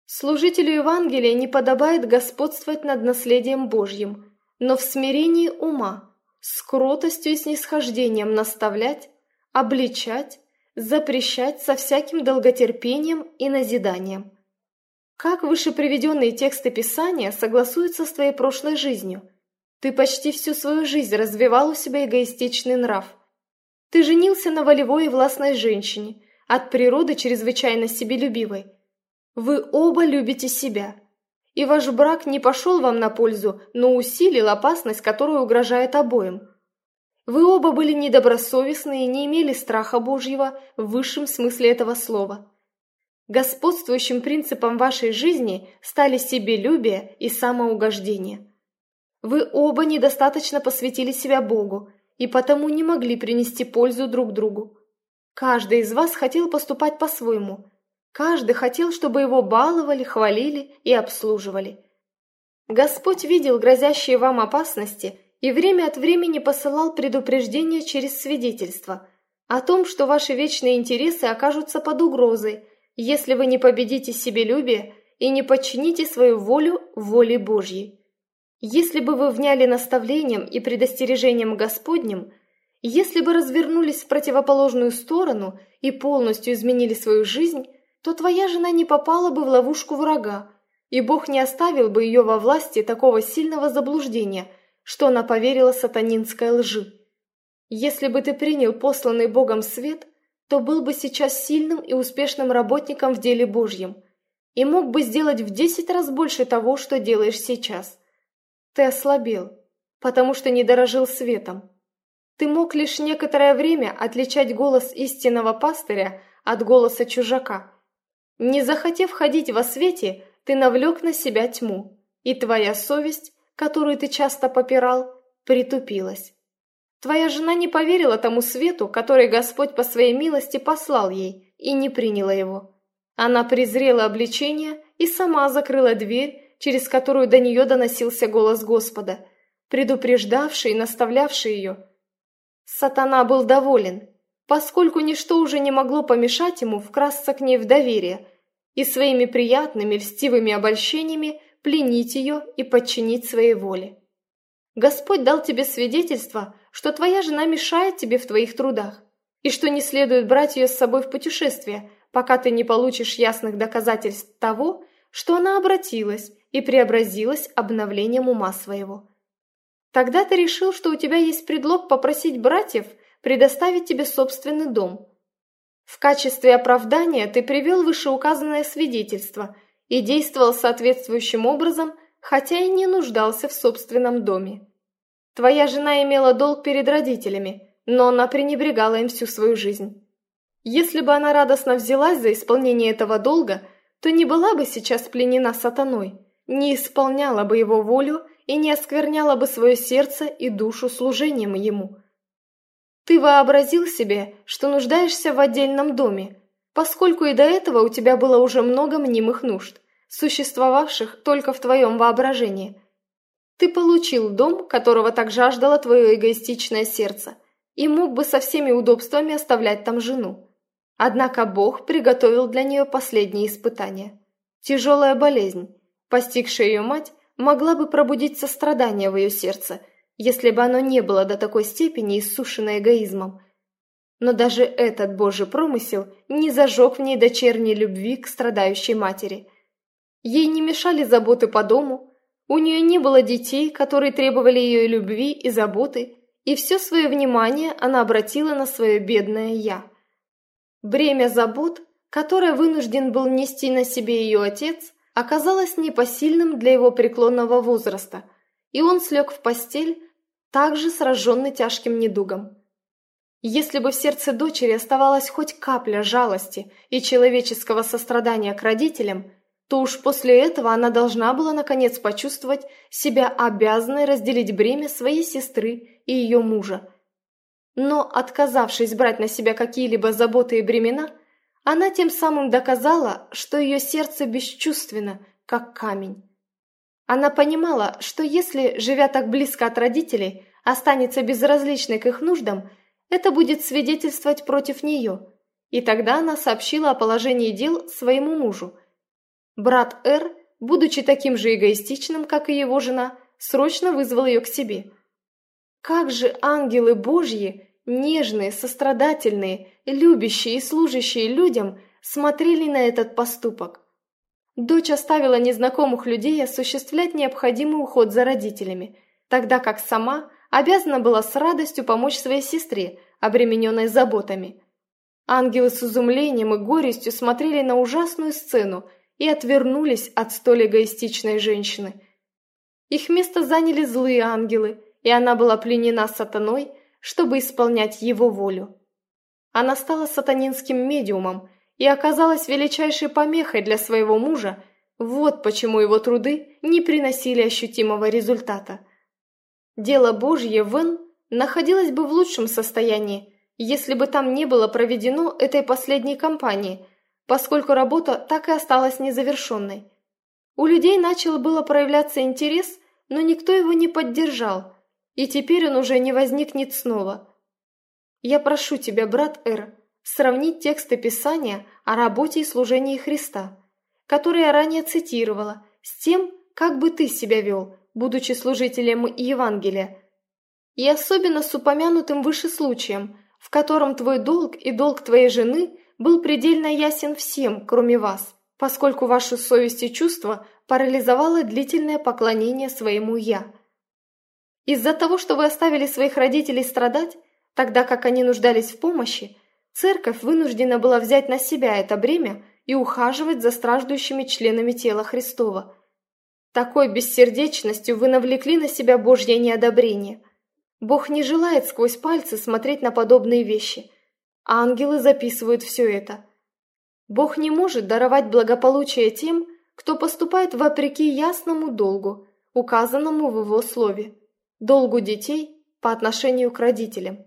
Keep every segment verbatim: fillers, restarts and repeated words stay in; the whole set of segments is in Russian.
Служителю Евангелия не подобает господствовать над наследием Божьим, но в смирении ума, с кротостью и снисхождением наставлять, обличать, запрещать со всяким долготерпением и назиданием. Как выше приведенные тексты Писания согласуются с твоей прошлой жизнью? Ты почти всю свою жизнь развивал у себя эгоистичный нрав. Ты женился на волевой и властной женщине, от природы чрезвычайно себелюбивой. Вы оба любите себя. И ваш брак не пошел вам на пользу, но усилил опасность, которая угрожает обоим. Вы оба были недобросовестны и не имели страха Божьего в высшем смысле этого слова. Господствующим принципом вашей жизни стали себелюбие и самоугождение. Вы оба недостаточно посвятили себя Богу и потому не могли принести пользу друг другу. Каждый из вас хотел поступать по-своему. Каждый хотел, чтобы его баловали, хвалили и обслуживали. Господь видел грозящие вам опасности и время от времени посылал предупреждения через свидетельство о том, что ваши вечные интересы окажутся под угрозой, если вы не победите себелюбие и не подчините свою волю воле Божьей. Если бы вы вняли наставлениям и предостережениям Господним, если бы развернулись в противоположную сторону и полностью изменили свою жизнь, то твоя жена не попала бы в ловушку врага, и Бог не оставил бы ее во власти такого сильного заблуждения, что она поверила сатанинской лжи. Если бы ты принял посланный Богом свет, то был бы сейчас сильным и успешным работником в деле Божьем и мог бы сделать в десять раз больше того, что делаешь сейчас. Ты ослабел, потому что не дорожил светом. Ты мог лишь некоторое время отличать голос истинного пастыря от голоса чужака. Не захотев ходить во свете, ты навлек на себя тьму, и твоя совесть, которую ты часто попирал, притупилась. Твоя жена не поверила тому свету, который Господь по своей милости послал ей, и не приняла его. Она презрела обличение и сама закрыла дверь, через которую до нее доносился голос Господа, предупреждавший и наставлявший ее. Сатана был доволен, поскольку ничто уже не могло помешать ему вкрасться к ней в доверие и своими приятными льстивыми обольщениями пленить ее и подчинить своей воле. Господь дал тебе свидетельство, что твоя жена мешает тебе в твоих трудах, и что не следует брать ее с собой в путешествие, пока ты не получишь ясных доказательств того, что она обратилась и преобразилась обновлением ума своего. Тогда ты решил, что у тебя есть предлог попросить братьев предоставить тебе собственный дом. В качестве оправдания ты привел вышеуказанное свидетельство и действовал соответствующим образом, хотя и не нуждался в собственном доме. Твоя жена имела долг перед родителями, но она пренебрегала им всю свою жизнь. Если бы она радостно взялась за исполнение этого долга, то не была бы сейчас пленена сатаной, не исполняла бы его волю и не оскверняла бы свое сердце и душу служением ему. Ты вообразил себе, что нуждаешься в отдельном доме, поскольку и до этого у тебя было уже много мнимых нужд, существовавших только в твоем воображении. Ты получил дом, которого так жаждало твое эгоистичное сердце, и мог бы со всеми удобствами оставлять там жену. Однако Бог приготовил для нее последние испытания. Тяжелая болезнь, постигшая ее мать, могла бы пробудить сострадание в ее сердце, если бы оно не было до такой степени иссушено эгоизмом. Но даже этот Божий промысел не зажег в ней дочерней любви к страдающей матери. Ей не мешали заботы по дому, у нее не было детей, которые требовали ее любви и заботы, и все свое внимание она обратила на свое бедное «я». Бремя забот, которое вынужден был нести на себе ее отец, оказалось непосильным для его преклонного возраста, и он слег в постель, также сраженный тяжким недугом. Если бы в сердце дочери оставалась хоть капля жалости и человеческого сострадания к родителям, то уж после этого она должна была наконец почувствовать себя обязанной разделить бремя своей сестры и ее мужа. Но, отказавшись брать на себя какие-либо заботы и бремена, она тем самым доказала, что ее сердце бесчувственно, как камень. Она понимала, что если, живя так близко от родителей, останется безразличной к их нуждам, это будет свидетельствовать против нее, и тогда она сообщила о положении дел своему мужу. Брат Р, будучи таким же эгоистичным, как и его жена, срочно вызвал ее к себе. Как же ангелы Божьи, нежные, сострадательные, любящие и служащие людям, смотрели на этот поступок. Дочь оставила незнакомых людей осуществлять необходимый уход за родителями, тогда как сама обязана была с радостью помочь своей сестре, обремененной заботами. Ангелы с изумлением и горестью смотрели на ужасную сцену и отвернулись от столь эгоистичной женщины. Их место заняли злые ангелы, и она была пленена сатаной, чтобы исполнять его волю. Она стала сатанинским медиумом и оказалась величайшей помехой для своего мужа, вот почему его труды не приносили ощутимого результата. Дело Божье в Н находилось бы в лучшем состоянии, если бы там не было проведено этой последней кампании, поскольку работа так и осталась незавершенной. У людей начал было проявляться интерес, но никто его не поддержал, и теперь он уже не возникнет снова. Я прошу тебя, брат Р, сравнить тексты Писания о работе и служении Христа, которые я ранее цитировала, с тем, как бы ты себя вел, будучи служителем Евангелия, и особенно с упомянутым выше случаем, в котором твой долг и долг твоей жены был предельно ясен всем, кроме вас, поскольку вашу совесть и чувства парализовало длительное поклонение своему «я». Из-за того, что вы оставили своих родителей страдать, тогда как они нуждались в помощи, церковь вынуждена была взять на себя это бремя и ухаживать за страждущими членами тела Христова. Такой бессердечностью вы навлекли на себя Божье неодобрение. Бог не желает сквозь пальцы смотреть на подобные вещи. Ангелы записывают все это. Бог не может даровать благополучие тем, кто поступает вопреки ясному долгу, указанному в его слове, долгу детей по отношению к родителям.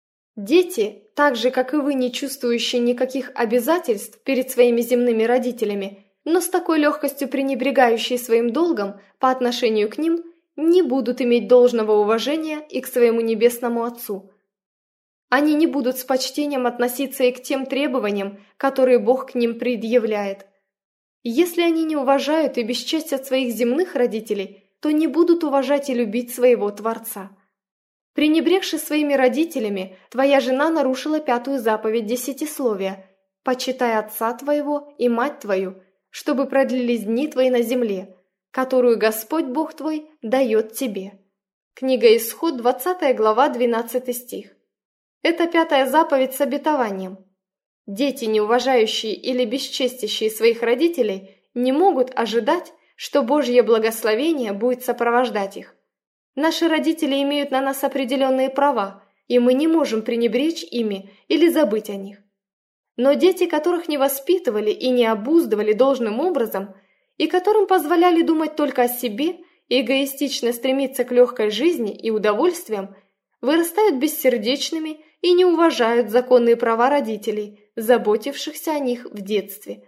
Дети, так же как и вы, не чувствующие никаких обязательств перед своими земными родителями, но с такой легкостью пренебрегающие своим долгом по отношению к ним, не будут иметь должного уважения и к своему небесному Отцу. Они не будут с почтением относиться и к тем требованиям, которые Бог к ним предъявляет. Если они не уважают и бесчестят своих земных родителей, то не будут уважать и любить своего Творца. Пренебрегши своими родителями, твоя жена нарушила пятую заповедь десятисловия: «Почитай отца твоего и мать твою, чтобы продлились дни твои на земле, которую Господь Бог твой дает тебе». Книга Исход, двадцатая глава, двенадцатый стих. Это пятая заповедь с обетованием. Дети, не уважающие или бесчестящие своих родителей, не могут ожидать, что Божье благословение будет сопровождать их. Наши родители имеют на нас определенные права, и мы не можем пренебречь ими или забыть о них. Но дети, которых не воспитывали и не обуздывали должным образом, и которым позволяли думать только о себе и эгоистично стремиться к легкой жизни и удовольствиям, вырастают бессердечными и не уважают законные права родителей, заботившихся о них в детстве.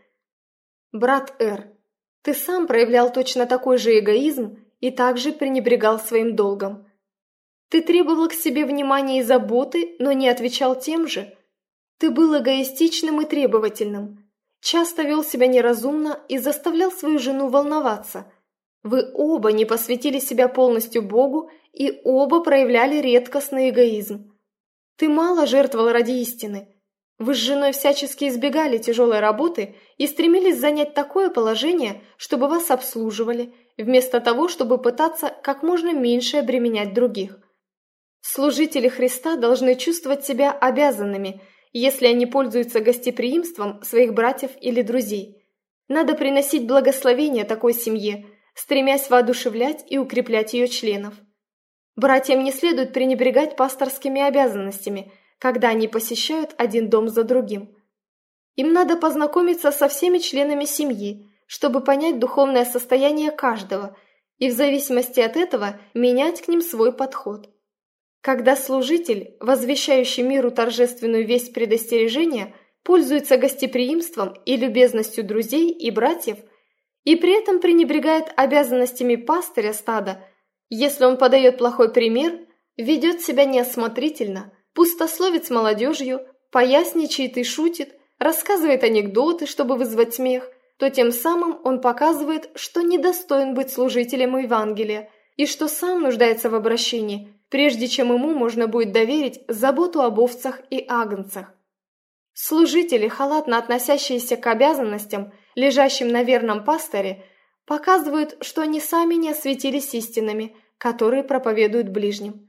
Брат Р, ты сам проявлял точно такой же эгоизм и также пренебрегал своим долгом. Ты требовал к себе внимания и заботы, но не отвечал тем же. Ты был эгоистичным и требовательным, часто вел себя неразумно и заставлял свою жену волноваться. Вы оба не посвятили себя полностью Богу и оба проявляли редкостный эгоизм. Ты мало жертвовал ради истины. Вы с женой всячески избегали тяжелой работы и стремились занять такое положение, чтобы вас обслуживали, вместо того, чтобы пытаться как можно меньше обременять других. Служители Христа должны чувствовать себя обязанными, если они пользуются гостеприимством своих братьев или друзей. Надо приносить благословение такой семье, стремясь воодушевлять и укреплять ее членов. Братьям не следует пренебрегать пасторскими обязанностями, когда они посещают один дом за другим. Им надо познакомиться со всеми членами семьи, чтобы понять духовное состояние каждого и в зависимости от этого менять к ним свой подход. Когда служитель, возвещающий миру торжественную весть предостережения, пользуется гостеприимством и любезностью друзей и братьев и при этом пренебрегает обязанностями пастыря стада, если он подает плохой пример, ведет себя неосмотрительно, пустословит с молодежью, поясничает и шутит, рассказывает анекдоты, чтобы вызвать смех, то тем самым он показывает, что недостоин быть служителем Евангелия и что сам нуждается в обращении, прежде чем ему можно будет доверить заботу об овцах и агнцах. Служители, халатно относящиеся к обязанностям, лежащим на верном пастыре, показывают, что они сами не осветились истинами, которые проповедуют ближним.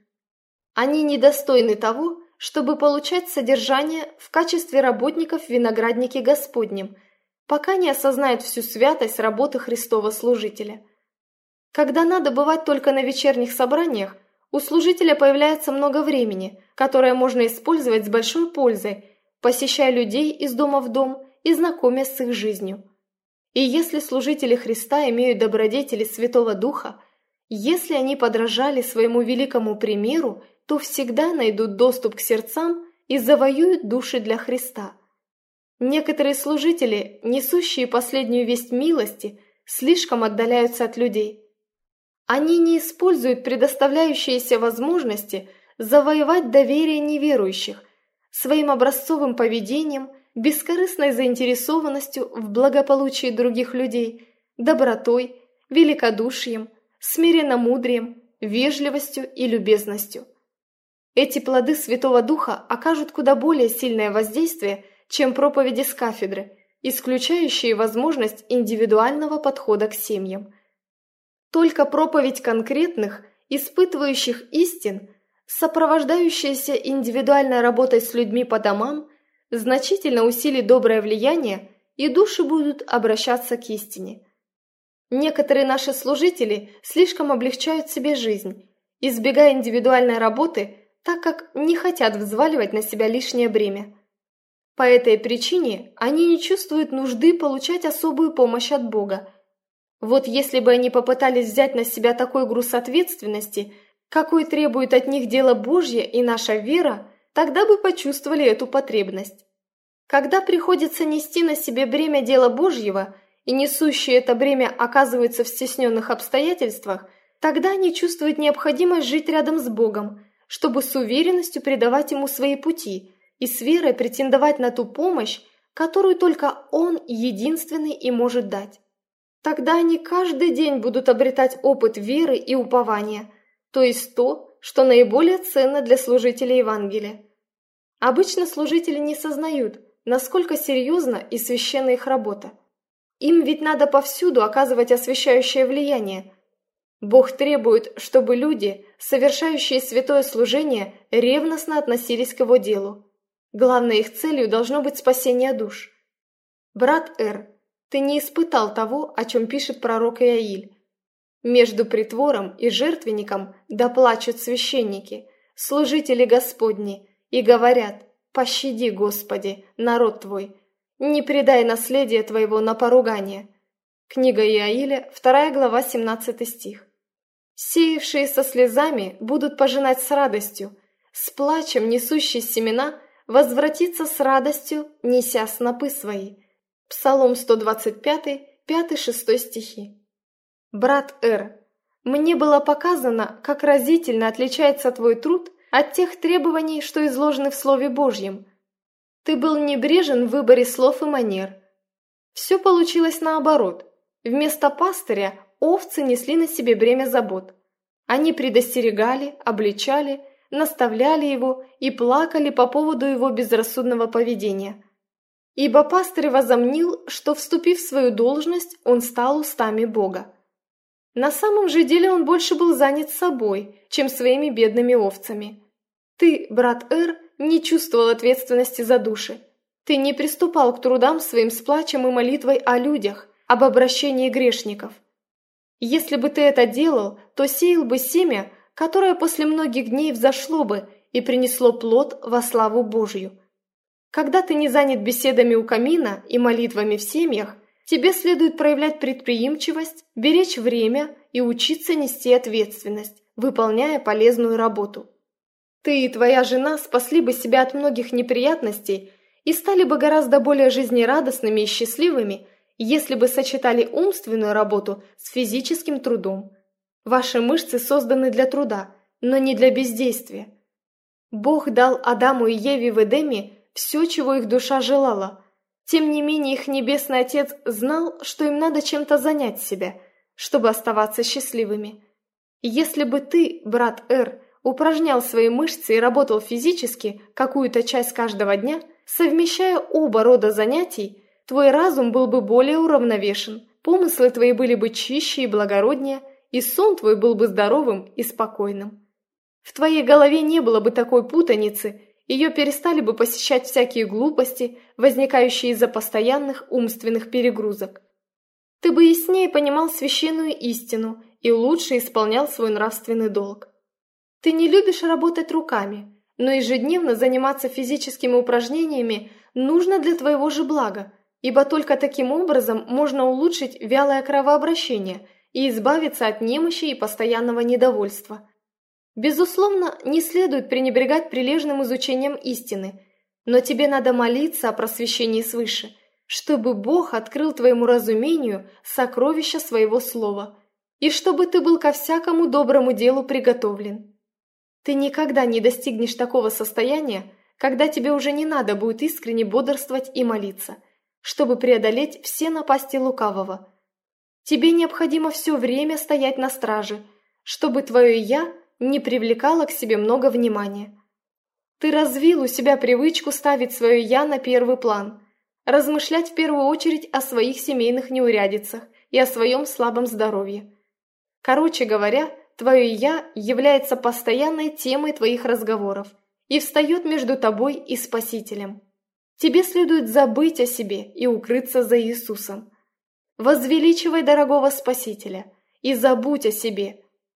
Они недостойны того, чтобы получать содержание в качестве работников в винограднике Господнем, пока не осознают всю святость работы Христова служителя. Когда надо бывать только на вечерних собраниях, у служителя появляется много времени, которое можно использовать с большой пользой, посещая людей из дома в дом и знакомясь с их жизнью. И если служители Христа имеют добродетели Святого Духа, если они подражали своему великому примеру, то всегда найдут доступ к сердцам и завоюют души для Христа. Некоторые служители, несущие последнюю весть милости, слишком отдаляются от людей. Они не используют предоставляющиеся возможности завоевать доверие неверующих своим образцовым поведением, бескорыстной заинтересованностью в благополучии других людей, добротой, великодушием, смиренномудрием, вежливостью и любезностью. Эти плоды Святого Духа окажут куда более сильное воздействие, чем проповеди с кафедры, исключающие возможность индивидуального подхода к семьям. Только проповедь конкретных, испытывающих истин, сопровождающаяся индивидуальной работой с людьми по домам, значительно усилит доброе влияние, и души будут обращаться к истине. Некоторые наши служители слишком облегчают себе жизнь, избегая индивидуальной работы, так как не хотят взваливать на себя лишнее бремя. По этой причине они не чувствуют нужды получать особую помощь от Бога. Вот если бы они попытались взять на себя такой груз ответственности, какой требует от них дело Божье и наша вера, тогда бы почувствовали эту потребность. Когда приходится нести на себе бремя дела Божьего, и несущие это бремя оказываются в стесненных обстоятельствах, тогда они чувствуют необходимость жить рядом с Богом, чтобы с уверенностью предавать Ему свои пути и с верой претендовать на ту помощь, которую только Он единственный и может дать. Тогда они каждый день будут обретать опыт веры и упования, то есть то, что наиболее ценно для служителей Евангелия. Обычно служители не сознают, насколько серьезна и священна их работа. Им ведь надо повсюду оказывать освящающее влияние. Бог требует, чтобы люди, совершающие святое служение, ревностно относились к Его делу. Главной их целью должно быть спасение душ. Брат Р., ты не испытал того, о чем пишет пророк Иаиль. Между притвором и жертвенником да плачут священники, служители Господни, и говорят: «Пощади, Господи, народ Твой, не предай наследие Твоего на поругание». Книга Иаиля, вторая глава, семнадцатый стих. «Сеявшие со слезами будут пожинать с радостью, с плачем несущие семена возвратиться с радостью, неся снопы свои». Псалом сто двадцать пять, пятый-шестой стихи. Брат Р., мне было показано, как разительно отличается твой труд от тех требований, что изложены в Слове Божьем. Ты был небрежен в выборе слов и манер. Все получилось наоборот. Вместо пастыря овцы несли на себе бремя забот. Они предостерегали, обличали, наставляли его и плакали по поводу его безрассудного поведения. Ибо пастырь возомнил, что, вступив в свою должность, он стал устами Бога. На самом же деле он больше был занят собой, чем своими бедными овцами. Ты, брат Р., не чувствовал ответственности за души. Ты не приступал к трудам своим с плачем и молитвой о людях, об обращении грешников. Если бы ты это делал, то сеял бы семя, которое после многих дней взошло бы и принесло плод во славу Божью. Когда ты не занят беседами у камина и молитвами в семьях, тебе следует проявлять предприимчивость, беречь время и учиться нести ответственность, выполняя полезную работу. Ты и твоя жена спасли бы себя от многих неприятностей и стали бы гораздо более жизнерадостными и счастливыми, если бы сочетали умственную работу с физическим трудом. Ваши мышцы созданы для труда, но не для бездействия. Бог дал Адаму и Еве в Эдеме все, чего их душа желала. Тем не менее их Небесный Отец знал, что им надо чем-то занять себя, чтобы оставаться счастливыми. Если бы ты, брат Эр, упражнял свои мышцы и работал физически какую-то часть каждого дня, совмещая оба рода занятий, твой разум был бы более уравновешен, помыслы твои были бы чище и благороднее, и сон твой был бы здоровым и спокойным. В твоей голове не было бы такой путаницы, ее перестали бы посещать всякие глупости, возникающие из-за постоянных умственных перегрузок. Ты бы яснее понимал священную истину и лучше исполнял свой нравственный долг. Ты не любишь работать руками, но ежедневно заниматься физическими упражнениями нужно для твоего же блага, ибо только таким образом можно улучшить вялое кровообращение и избавиться от немощи и постоянного недовольства. Безусловно, не следует пренебрегать прилежным изучением истины, но тебе надо молиться о просвещении свыше, чтобы Бог открыл твоему разумению сокровища своего слова, и чтобы ты был ко всякому доброму делу приготовлен. Ты никогда не достигнешь такого состояния, когда тебе уже не надо будет искренне бодрствовать и молиться, чтобы преодолеть все напасти лукавого. Тебе необходимо все время стоять на страже, чтобы твое «я» не привлекало к себе много внимания. Ты развил у себя привычку ставить свое «я» на первый план, размышлять в первую очередь о своих семейных неурядицах и о своем слабом здоровье. Короче говоря, твое «я» является постоянной темой твоих разговоров и встает между тобой и Спасителем. Тебе следует забыть о себе и укрыться за Иисусом. Возвеличивай дорогого Спасителя и забудь о себе.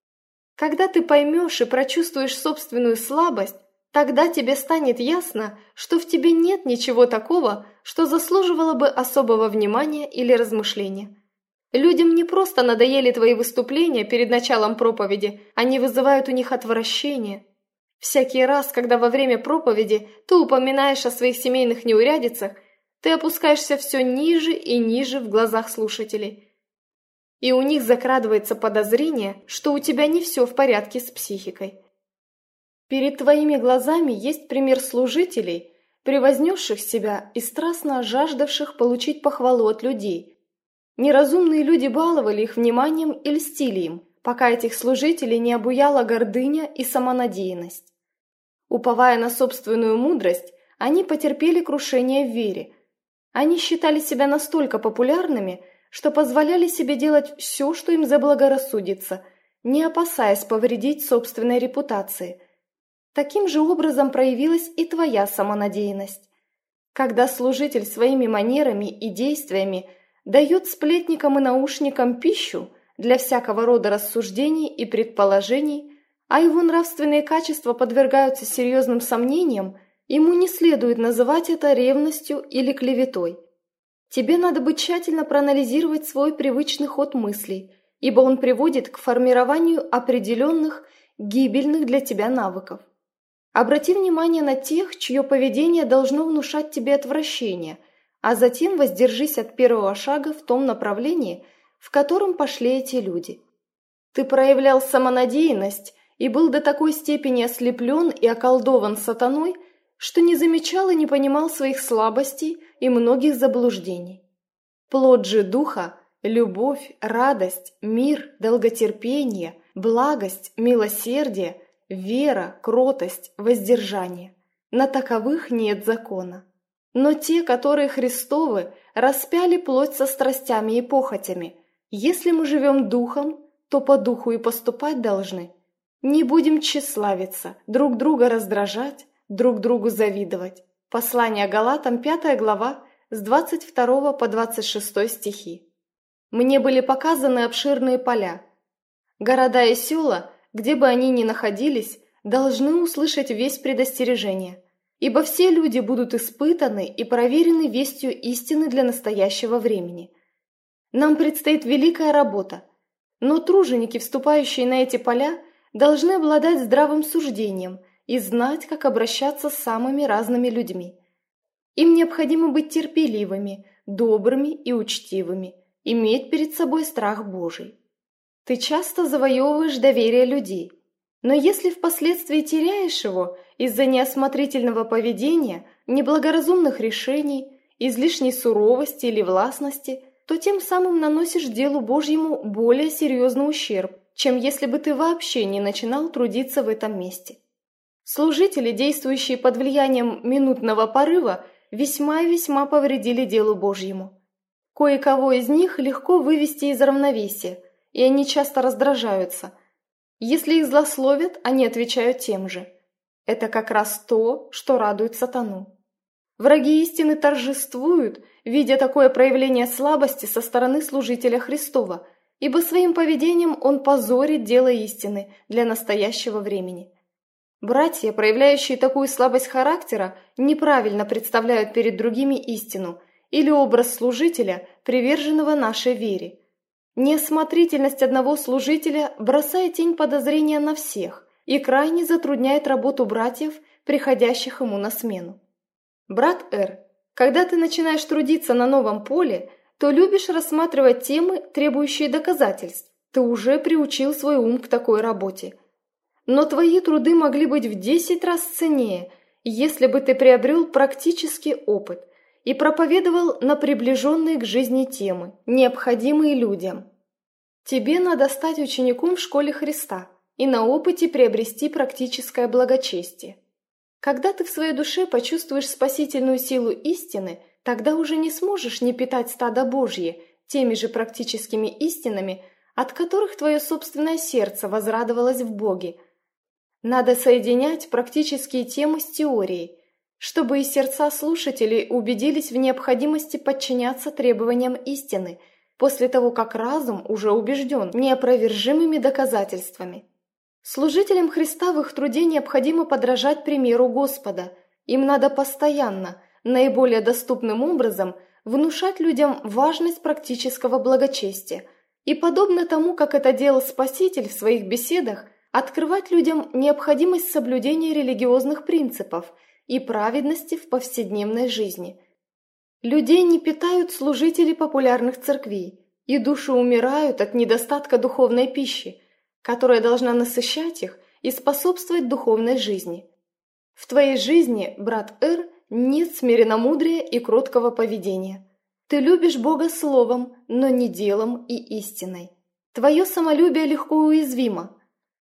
Когда ты поймешь и прочувствуешь собственную слабость, тогда тебе станет ясно, что в тебе нет ничего такого, что заслуживало бы особого внимания или размышления. Людям не просто надоели твои выступления перед началом проповеди, они вызывают у них отвращение. Всякий раз, когда во время проповеди ты упоминаешь о своих семейных неурядицах, ты опускаешься все ниже и ниже в глазах слушателей. И у них закрадывается подозрение, что у тебя не все в порядке с психикой. Перед твоими глазами есть пример служителей, превознесших себя и страстно жаждавших получить похвалу от людей. Неразумные люди баловали их вниманием и льстили им, пока этих служителей не обуяла гордыня и самонадеянность. Уповая на собственную мудрость, они потерпели крушение в вере. Они считали себя настолько популярными, что позволяли себе делать все, что им заблагорассудится, не опасаясь повредить собственной репутации. Таким же образом проявилась и твоя самонадеянность. Когда служитель своими манерами и действиями дает сплетникам и наушникам пищу для всякого рода рассуждений и предположений, а его нравственные качества подвергаются серьезным сомнениям, ему не следует называть это ревностью или клеветой. Тебе надо бы тщательно проанализировать свой привычный ход мыслей, ибо он приводит к формированию определенных, гибельных для тебя навыков. Обрати внимание на тех, чье поведение должно внушать тебе отвращение, а затем воздержись от первого шага в том направлении, в котором пошли эти люди. Ты проявлял самонадеянность и был до такой степени ослеплен и околдован сатаной, что не замечал и не понимал своих слабостей и многих заблуждений. Плод же духа – любовь, радость, мир, долготерпение, благость, милосердие, вера, кротость, воздержание. На таковых нет закона. Но те, которые Христовы, распяли плоть со страстями и похотями. Если мы живем духом, то по духу и поступать должны. Не будем тщеславиться, друг друга раздражать, друг другу завидовать. Послание Галатам, пятая глава, с двадцать второго по двадцать шестой стихи. Мне были показаны обширные поля. Города и села, где бы они ни находились, должны услышать весть предостережения, ибо все люди будут испытаны и проверены вестью истины для настоящего времени. Нам предстоит великая работа, но труженики, вступающие на эти поля, должны обладать здравым суждением и знать, как обращаться с самыми разными людьми. Им необходимо быть терпеливыми, добрыми и учтивыми, иметь перед собой страх Божий. Ты часто завоевываешь доверие людей, но если впоследствии теряешь его из-за неосмотрительного поведения, неблагоразумных решений излишней суровости или властности, то тем самым наносишь делу Божьему более серьезный ущерб, чем если бы ты вообще не начинал трудиться в этом месте. Служители, действующие под влиянием минутного порыва, весьма и весьма повредили делу Божьему. Кое-кого из них легко вывести из равновесия, и они часто раздражаются. Если их злословят, они отвечают тем же. Это как раз то, что радует сатану. Враги истины торжествуют, видя такое проявление слабости со стороны служителя Христова, ибо своим поведением он позорит дело истины для настоящего времени. Братья, проявляющие такую слабость характера, неправильно представляют перед другими истину или образ служителя, приверженного нашей вере. Неосмотрительность одного служителя бросает тень подозрения на всех и крайне затрудняет работу братьев, приходящих ему на смену. Брат Р, когда ты начинаешь трудиться на новом поле, то любишь рассматривать темы, требующие доказательств. Ты уже приучил свой ум к такой работе. Но твои труды могли быть в десять раз ценнее, если бы ты приобрел практический опыт и проповедовал на приближенные к жизни темы, необходимые людям. Тебе надо стать учеником в школе Христа и на опыте приобрести практическое благочестие. Когда ты в своей душе почувствуешь спасительную силу истины, тогда уже не сможешь не питать стадо Божье теми же практическими истинами, от которых твое собственное сердце возрадовалось в Боге. Надо соединять практические темы с теорией, чтобы и сердца слушателей убедились в необходимости подчиняться требованиям истины, после того, как разум уже убежден неопровержимыми доказательствами. Служителям Христа в их труде необходимо подражать примеру Господа. Им надо постоянно, наиболее доступным образом, внушать людям важность практического благочестия и, подобно тому, как это делал Спаситель в своих беседах, открывать людям необходимость соблюдения религиозных принципов и праведности в повседневной жизни. Людей не питают служители популярных церквей, и души умирают от недостатка духовной пищи, которая должна насыщать их и способствовать духовной жизни. В твоей жизни, брат Р, нет смиренномудрия и кроткого поведения. Ты любишь Бога словом, но не делом и истиной. Твое самолюбие легко уязвимо.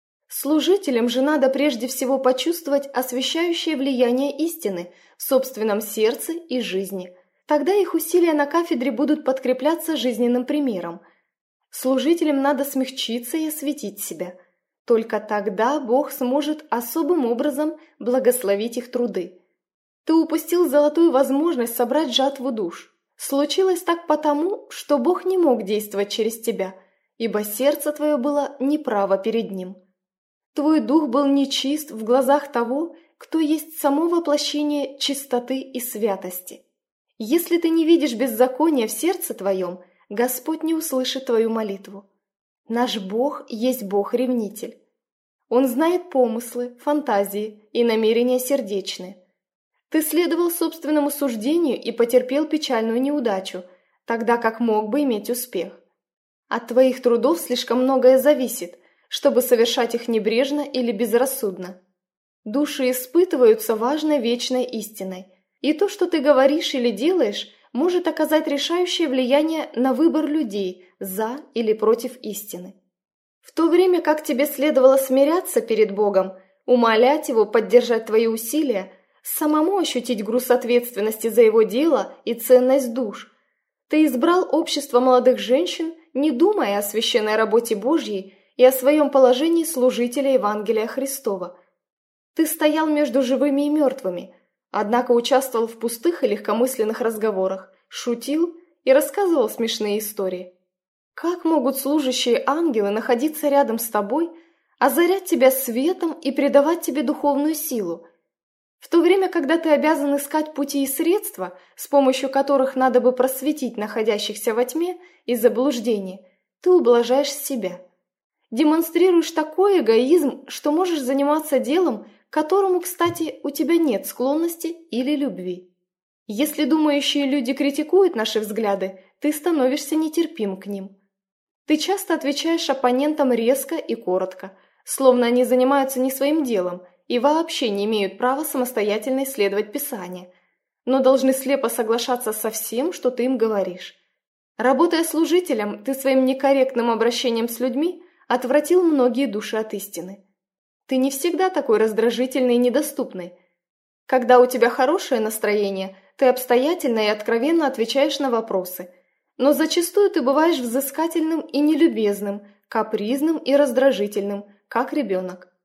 Служителям же надо прежде всего почувствовать освящающее влияние истины в собственном сердце и жизни. Тогда их усилия на кафедре будут подкрепляться жизненным примером. Служителям надо смягчиться и осветить себя. Только тогда Бог сможет особым образом благословить их труды. Ты упустил золотую возможность собрать жатву душ. Случилось так потому, что Бог не мог действовать через тебя, ибо сердце твое было неправо перед Ним. Твой дух был нечист в глазах того, кто есть само воплощение чистоты и святости. Если ты не видишь беззакония в сердце твоем, Господь не услышит твою молитву. Наш Бог есть Бог-ревнитель. Он знает помыслы, фантазии и намерения сердечные. Ты следовал собственному суждению и потерпел печальную неудачу, тогда как мог бы иметь успех. От твоих трудов слишком многое зависит, чтобы совершать их небрежно или безрассудно. Души испытываются важной вечной истиной, и то, что ты говоришь или делаешь, может оказать решающее влияние на выбор людей за или против истины. В то время как тебе следовало смиряться перед Богом, умолять Его поддержать твои усилия, самому ощутить груз ответственности за Его дело и ценность душ, ты избрал общество молодых женщин, не думая о священной работе Божьей и о своем положении служителя Евангелия Христова. Ты стоял между живыми и мертвыми, однако участвовал в пустых и легкомысленных разговорах, шутил и рассказывал смешные истории. Как могут служащие ангелы находиться рядом с тобой, озарять тебя светом и придавать тебе духовную силу, в то время, когда ты обязан искать пути и средства, с помощью которых надо бы просветить находящихся во тьме и заблуждении, ты ублажаешь себя. Демонстрируешь такой эгоизм, что можешь заниматься делом, к которому, кстати, у тебя нет склонности или любви. Если думающие люди критикуют наши взгляды, ты становишься нетерпим к ним. Ты часто отвечаешь оппонентам резко и коротко, словно они занимаются не своим делом и вообще не имеют права самостоятельно исследовать Писание. но должны слепо соглашаться со всем, что ты им говоришь. Работая служителем, ты своим некорректным обращением с людьми отвратил многие души от истины. Ты не всегда такой раздражительный и недоступный. Когда у тебя хорошее настроение, ты обстоятельно и откровенно отвечаешь на вопросы, но зачастую ты бываешь взыскательным и нелюбезным, капризным и раздражительным, как ребенок.